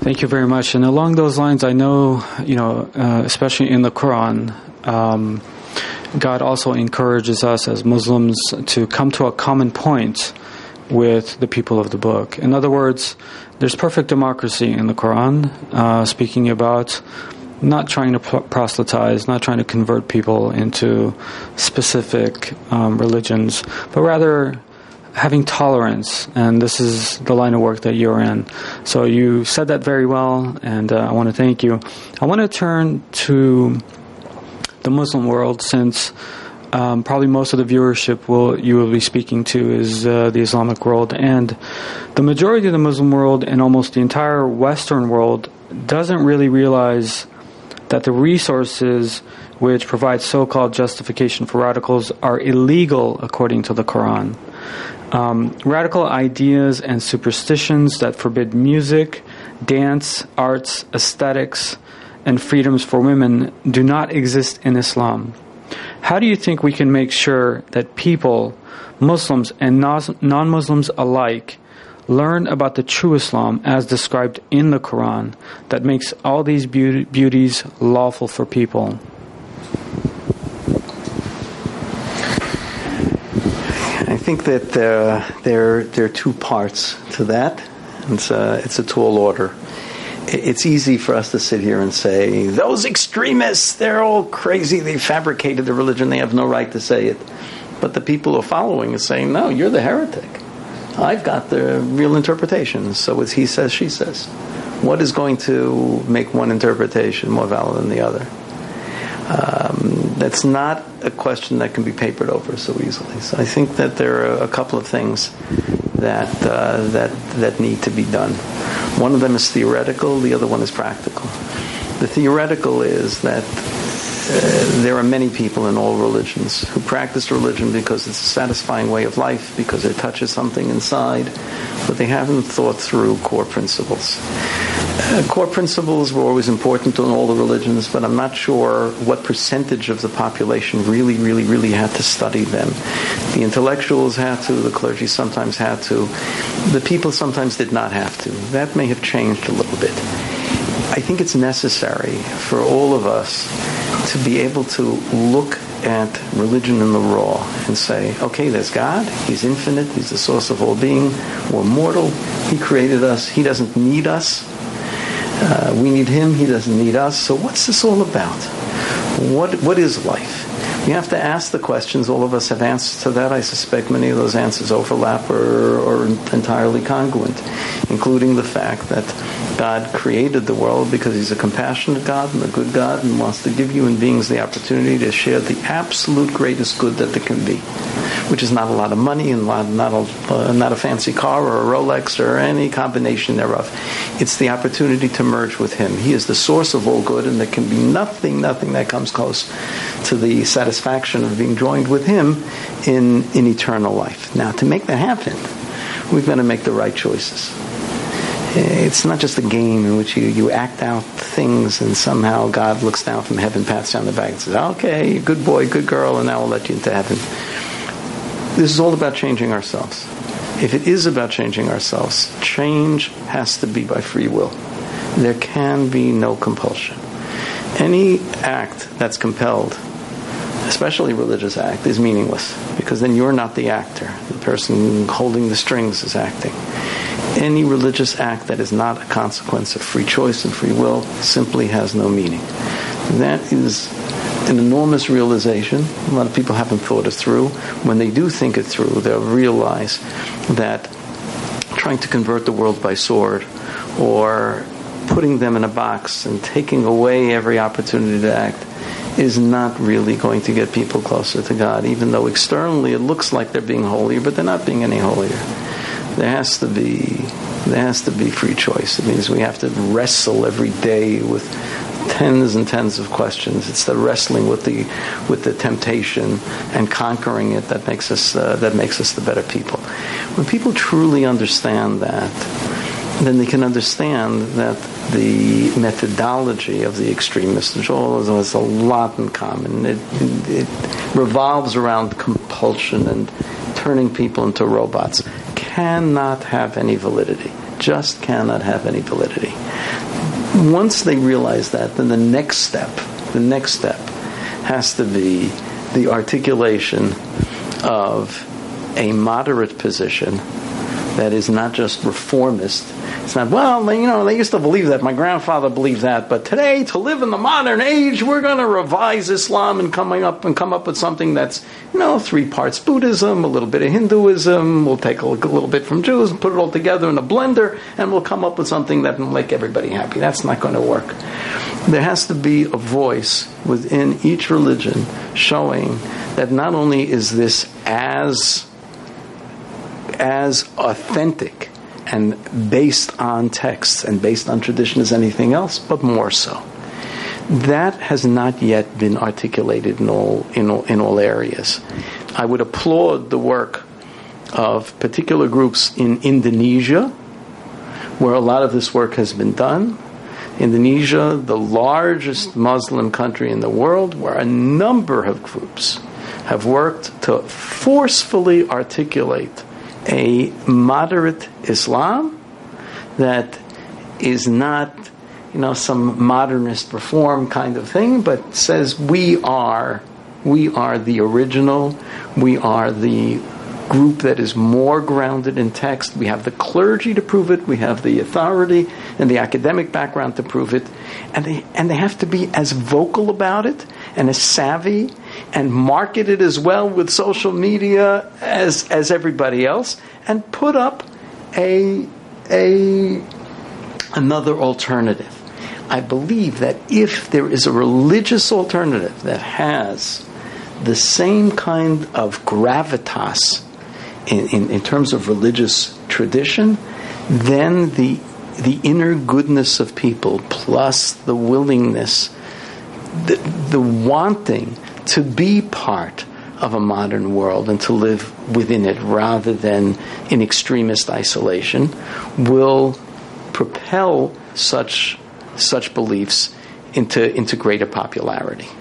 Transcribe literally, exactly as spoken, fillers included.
Thank you very much. And along those lines, I know, you know, uh, especially in the Quran, um, God also encourages us as Muslims to come to a common point with the people of the book. In other words, there's perfect democracy in the Quran, uh, speaking about not trying to proselytize, not trying to convert people into specific um, religions, but rather having tolerance. And this is the line of work that you're in. So you said that very well, and uh, I want to thank you. I want to turn to the Muslim world, since um, probably most of the viewership will you will be speaking to is uh, the Islamic world, and the majority of the Muslim world and almost the entire Western world doesn't really realize that the resources which provide so-called justification for radicals are illegal according to the Quran. Um, radical ideas and superstitions that forbid music, dance, arts, aesthetics, and freedoms for women do not exist in Islam. How do you think we can make sure that people, Muslims and non-Muslims alike, learn about the true Islam as described in the Quran that makes all these beauty, beauties lawful for people? I think that uh, there, there are two parts to that. It's a, it's a tall order. It's easy for us to sit here and say, those extremists, they're all crazy, they fabricated the religion, they have no right to say it. But the people who are following are saying, no, you're the heretic. I've got the real interpretation. So it's he says, she says. What is going to make one interpretation more valid than the other? Um, that's not a question that can be papered over so easily. So I think that there are a couple of things that uh, that that need to be done. One of them is theoretical, the other one is practical. The theoretical is that uh, there are many people in all religions who practice religion because it's a satisfying way of life, because it touches something inside, but they haven't thought through core principles. Uh, core principles were always important in all the religions, but I'm not sure what percentage of the population really, really, really had to study them. The intellectuals had to, the clergy sometimes had to, the people sometimes did not have to. That may have changed a little bit. I think it's necessary for all of us to be able to look at religion in the raw and say, okay, there's God, He's infinite, He's the source of all being, we're mortal, He created us, He doesn't need us. Uh, we need Him, He doesn't need us. So what's this all about? What What is life? You have to ask the questions. All of us have answers to that. I suspect many of those answers overlap or are entirely congruent, including the fact that God created the world because He's a compassionate God and a good God and wants to give human beings the opportunity to share the absolute greatest good that there can be, which is not a lot of money and not, not, a, uh, not a fancy car or a Rolex or any combination thereof. It's the opportunity to merge with Him. He is the source of all good, and there can be nothing, nothing that comes close to the satisfaction of being joined with Him in, in eternal life. Now, to make that happen, we've got to make the right choices. It's not just a game in which you, you act out things and somehow God looks down from heaven, pats you on the back and says, okay, good boy, good girl, and now we'll let you into heaven. This is all about changing ourselves. If it is about changing ourselves, change has to be by free will. There can be no compulsion. Any act that's compelled, especially a religious act, is meaningless, because then you're not the actor. The person holding the strings is acting. Any religious act that is not a consequence of free choice and free will simply has no meaning. That is an enormous realization. A lot of people haven't thought it through. When they do think it through, they'll realize that trying to convert the world by sword, or putting them in a box and taking away every opportunity to act, is not really going to get people closer to God, even though externally it looks like they're being holier, but they're not being any holier. There has to be there has to be free choice. It means we have to wrestle every day with tens and tens of questions. It's the wrestling with the with the temptation and conquering it that makes us uh, that makes us the better people. When people truly understand that, then they can understand that the methodology of the extremists, which all has a lot in common, it, it, it revolves around compulsion and turning people into robots, cannot have any validity. Just cannot have any validity. Once they realize that, then the next step, the next step has to be the articulation of a moderate position that is not just reformist. It's not, well, you know, they used to believe that. My grandfather believed that. But today, to live in the modern age, we're going to revise Islam and coming up and come up with something that's, you know, three parts Buddhism, a little bit of Hinduism. We'll take a little bit from Jews and put it all together in a blender, and we'll come up with something that will make everybody happy. That's not going to work. There has to be a voice within each religion showing that not only is this as as authentic and based on texts and based on tradition as anything else, but more so. That has not yet been articulated in all, in all, in all areas. I would applaud the work of particular groups in Indonesia, where a lot of this work has been done. Indonesia, the largest Muslim country in the world, where a number of groups have worked to forcefully articulate a moderate Islam that is not, you know, some modernist reform kind of thing, but says we are, we are the original, we are the group that is more grounded in text. We have the clergy to prove it, we have the authority and the academic background to prove it, and they and they have to be as vocal about it and as savvy and market it as well with social media as as everybody else, and put up a a another alternative. I believe that if there is a religious alternative that has the same kind of gravitas in, in, in terms of religious tradition, then the the inner goodness of people plus the willingness, the, the wanting to be part of a modern world and to live within it rather than in extremist isolation will propel such such beliefs into into greater popularity.